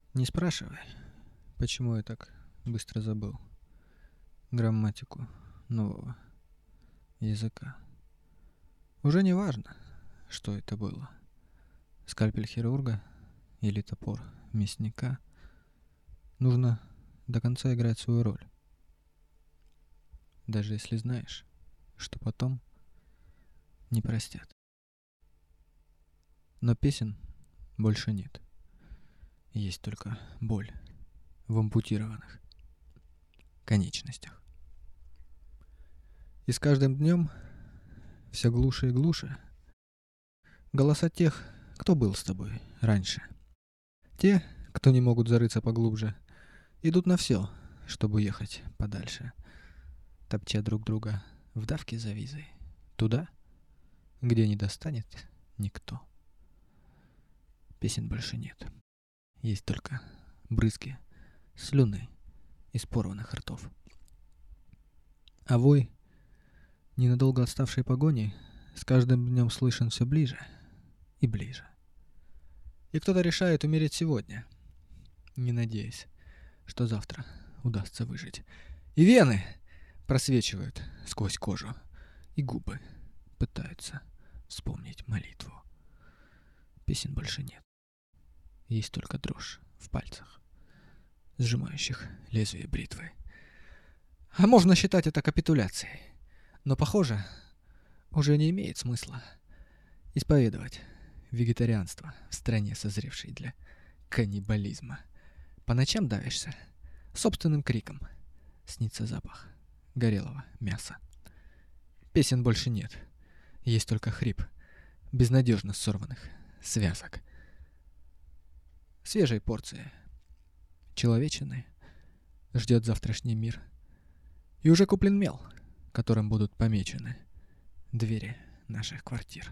Не спрашивай, почему я так быстро забыл грамматику нового языка. Уже не важно, что это было. Скальпель хирурга или топор мясника. Нужно до конца играть свою роль. Даже если знаешь, что потом не простят. Но песен больше нет. Есть только боль в ампутированных конечностях. И с каждым днем все глуше и глуше голоса тех, кто был с тобой раньше. Те, кто не могут зарыться поглубже, идут на все, чтобы ехать подальше, топча друг друга в давке за визой. Туда, где не достанет никто. Песен больше нет. Есть только брызги слюны из порванных ртов. А вой ненадолго отставшей погони с каждым днем слышен все ближе и ближе. И кто-то решает умереть сегодня, не надеясь, что завтра удастся выжить. И вены просвечивают сквозь кожу, и губы пытаются вспомнить молитву. Песен больше нет. Есть только дрожь в пальцах, сжимающих лезвие бритвы. А можно считать это капитуляцией. Но, похоже, уже не имеет смысла исповедовать вегетарианство в стране, созревшей для каннибализма. По ночам давишься собственным криком. Снится запах горелого мяса. Песен больше нет. Есть только хрип безнадежно сорванных связок. Свежей порции человечины ждет завтрашний мир. И уже куплен мел, которым будут помечены двери наших квартир.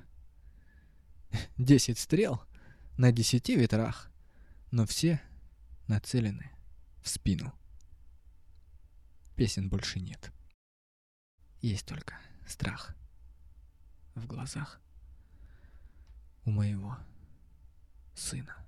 10 стрел на 10 ветрах, но все нацелены в спину. Песен больше нет. Есть только страх в глазах у моего сына.